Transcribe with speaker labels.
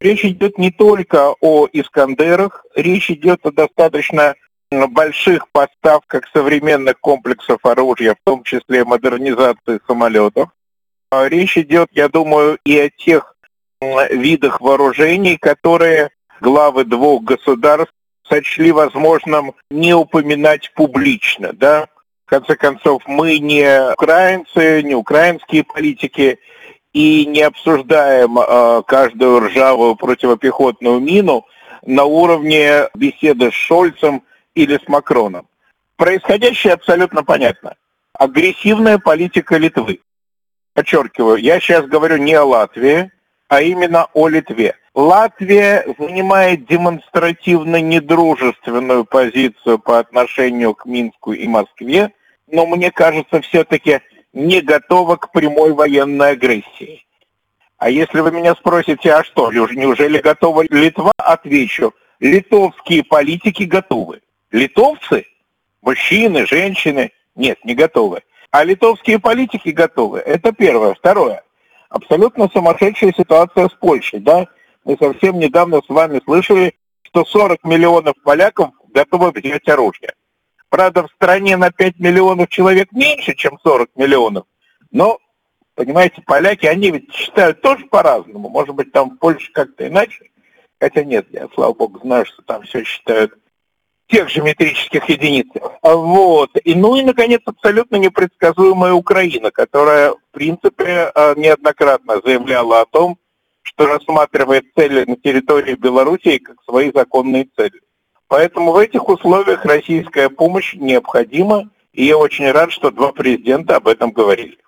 Speaker 1: Речь идет не только о «Искандерах», речь идет о достаточно больших поставках современных комплексов оружия, в том числе модернизации самолетов. Речь идет, я думаю, и о тех видах вооружений, которые главы двух государств сочли возможным не упоминать публично, да. В конце концов, мы не украинцы, не украинские политики, и не обсуждаем каждую ржавую противопехотную мину на уровне беседы с Шольцем или с Макроном. Происходящее абсолютно понятно. Агрессивная политика Литвы. Подчеркиваю, я сейчас говорю не о Латвии, а именно о Литве. Латвия занимает демонстративно недружественную позицию по отношению к Минску и Москве, но мне кажется, все-таки не готова к прямой военной агрессии. А если вы меня спросите, а что, неужели готова Литва? Отвечу, литовские политики готовы. Литовцы, мужчины, женщины, нет, не готовы. А литовские политики готовы. Это первое. Второе. Абсолютно сумасшедшая ситуация с Польшей, да? Мы совсем недавно с вами слышали, что 40 миллионов поляков готовы взять оружие. Правда, в стране на 5 миллионов человек меньше, чем 40 миллионов. Но, понимаете, поляки, они ведь считают тоже по-разному. Может быть, там в Польше как-то иначе. Хотя нет, я, слава богу, знаю, что там все считают в тех же метрических единицах. Вот. И, наконец, абсолютно непредсказуемая Украина, которая, в принципе, неоднократно заявляла о том, что рассматривает цели на территории Белоруссии как свои законные цели. Поэтому в этих условиях российская помощь необходима, и я очень рад, что два президента об этом говорили.